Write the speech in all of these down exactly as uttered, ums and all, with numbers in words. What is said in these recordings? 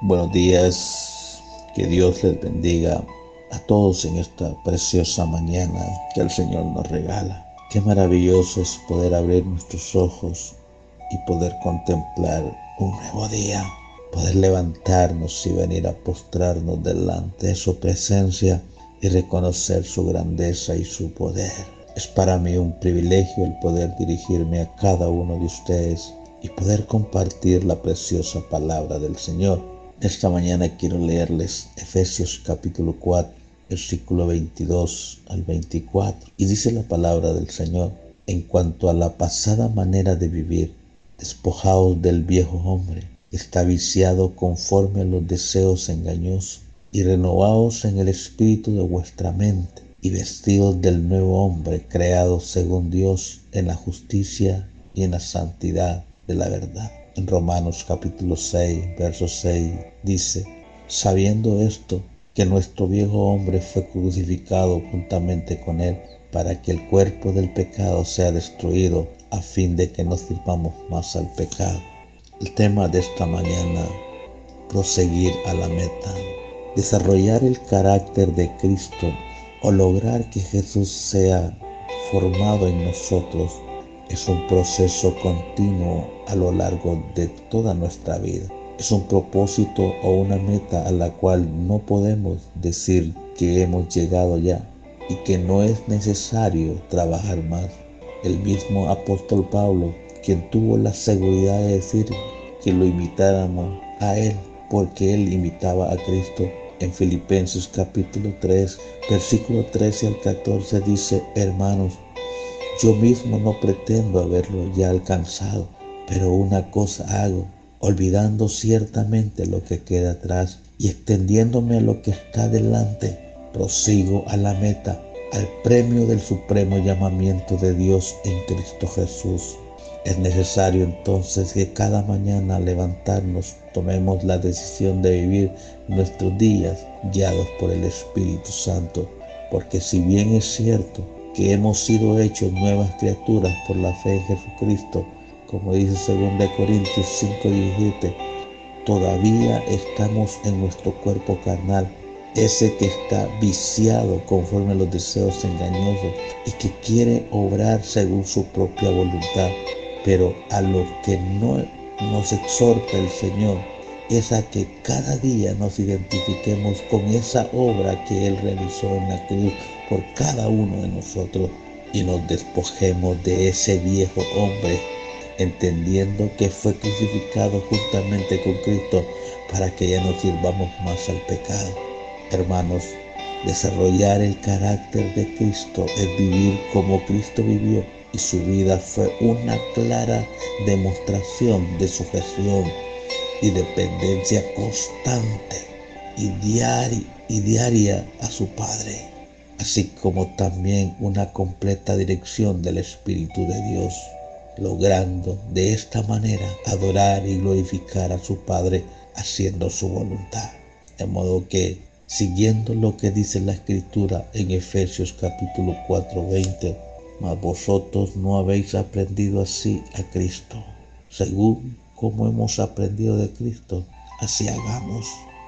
Buenos días, que Dios les bendiga a todos en esta preciosa mañana que el Señor nos regala. Qué maravilloso es poder abrir nuestros ojos y poder contemplar un nuevo día, poder levantarnos y venir a postrarnos delante de su presencia y reconocer su grandeza y su poder. Es para mí un privilegio el poder dirigirme a cada uno de ustedes y poder compartir la preciosa palabra del Señor. Esta mañana quiero leerles Efesios capítulo cuatro, versículo veintidós al veinticuatro. Y dice la palabra del Señor: en cuanto a la pasada manera de vivir, despojaos del viejo hombre, que está viciado conforme a los deseos engañosos, y renovaos en el espíritu de vuestra mente, y vestidos del nuevo hombre, creado según Dios en la justicia y en la santidad de la verdad. En Romanos capítulo seis, verso seis, dice: sabiendo esto, que nuestro viejo hombre fue crucificado juntamente con él, para que el cuerpo del pecado sea destruido, a fin de que no sirvamos más al pecado. El tema de esta mañana: proseguir a la meta. Desarrollar el carácter de Cristo o lograr que Jesús sea formado en nosotros es un proceso continuo a lo largo de toda nuestra vida. Es un propósito o una meta a la cual no podemos decir que hemos llegado ya y que no es necesario trabajar más. El mismo apóstol Pablo, quien tuvo la seguridad de decir que lo imitáramos a él, porque él imitaba a Cristo, en Filipenses capítulo tres, versículo trece al catorce dice: hermanos, yo mismo no pretendo haberlo ya alcanzado, pero una cosa hago, olvidando ciertamente lo que queda atrás y extendiéndome a lo que está delante, prosigo a la meta, al premio del supremo llamamiento de Dios en Cristo Jesús. Es necesario entonces que cada mañana al levantarnos tomemos la decisión de vivir nuestros días guiados por el Espíritu Santo, porque si bien es cierto que hemos sido hechos nuevas criaturas por la fe en Jesucristo, como dice segunda Corintios cinco diecisiete, todavía estamos en nuestro cuerpo carnal, ese que está viciado conforme a los deseos engañosos y que quiere obrar según su propia voluntad. Pero a lo que no nos exhorta el Señor es a que cada día nos identifiquemos con esa obra que Él realizó en la cruz por cada uno de nosotros y nos despojemos de ese viejo hombre, entendiendo que fue crucificado juntamente con Cristo para que ya no sirvamos más al pecado. Hermanos, desarrollar el carácter de Cristo es vivir como Cristo vivió, y su vida fue una clara demostración de sujeción y dependencia constante y diaria, y diaria a su Padre, así como también una completa dirección del Espíritu de Dios, logrando de esta manera adorar y glorificar a su Padre haciendo su voluntad. De modo que, siguiendo lo que dice la Escritura en Efesios capítulo cuatro, veinte, mas vosotros no habéis aprendido así a Cristo. Según como hemos aprendido de Cristo, así hagamos.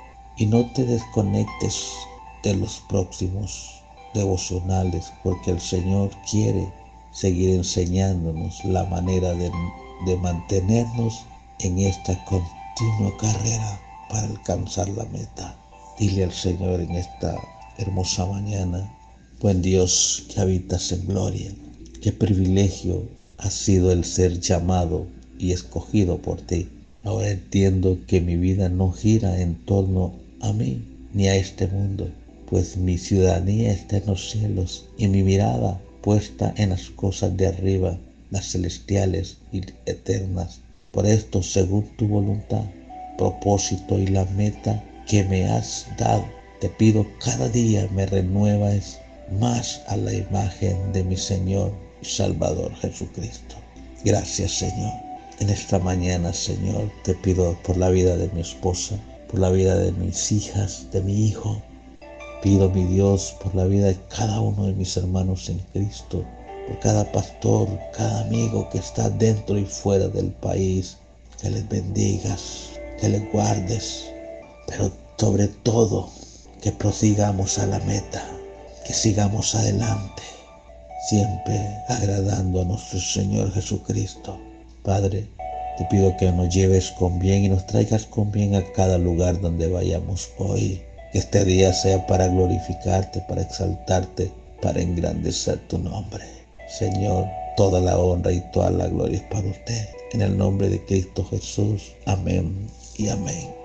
Y no te desconectes de los próximos devocionales, porque el Señor quiere seguir enseñándonos la manera de, de mantenernos en esta continua carrera para alcanzar la meta. Dile al Señor en esta hermosa mañana: buen Dios que habitas en gloria, qué privilegio ha sido el ser llamado y escogido por ti. Ahora entiendo que mi vida no gira en torno a mí ni a este mundo, pues mi ciudadanía está en los cielos y mi mirada puesta en las cosas de arriba, las celestiales y eternas. Por esto, según tu voluntad, propósito y la meta que me has dado, te pido cada día me renuevas más a la imagen de mi Señor y Salvador Jesucristo. Gracias, Señor. En esta mañana, Señor, te pido por la vida de mi esposa, por la vida de mis hijas, de mi hijo. Pido, mi Dios, por la vida de cada uno de mis hermanos en Cristo, por cada pastor, cada amigo que está dentro y fuera del país. Que les bendigas, que les guardes, pero sobre todo que prosigamos a la meta, que sigamos adelante, siempre agradando a nuestro Señor Jesucristo. Padre, te pido que nos lleves con bien y nos traigas con bien a cada lugar donde vayamos hoy. Que este día sea para glorificarte, para exaltarte, para engrandecer tu nombre. Señor, toda la honra y toda la gloria es para usted. En el nombre de Cristo Jesús. Amén y amén.